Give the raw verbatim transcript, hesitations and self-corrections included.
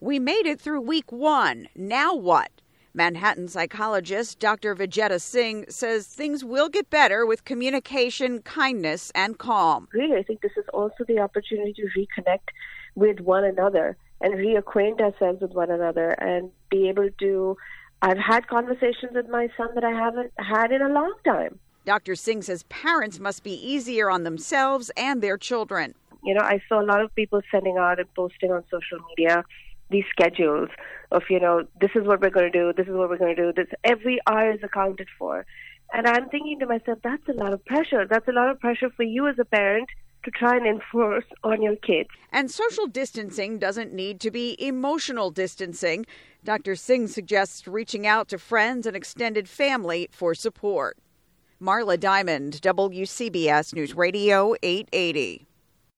We made it through week one. Now what? Manhattan psychologist Doctor Vijeta Singh says things will get better with communication, kindness, and calm. Really, I think this is also the opportunity to reconnect with one another and reacquaint ourselves with one another and be able to... I've had conversations with my son that I haven't had in a long time. Doctor Singh says parents must be easier on themselves and their children. You know, I saw a lot of people sending out and posting on social media these schedules of, you know, this is what we're going to do, this is what we're going to do, this every hour is accounted for. And I'm thinking to myself, that's a lot of pressure. That's a lot of pressure for you as a parent to try and enforce on your kids. And social distancing doesn't need to be emotional distancing. Doctor Singh suggests reaching out to friends and extended family for support. Marla Diamond, W C B S News Radio eight eighty.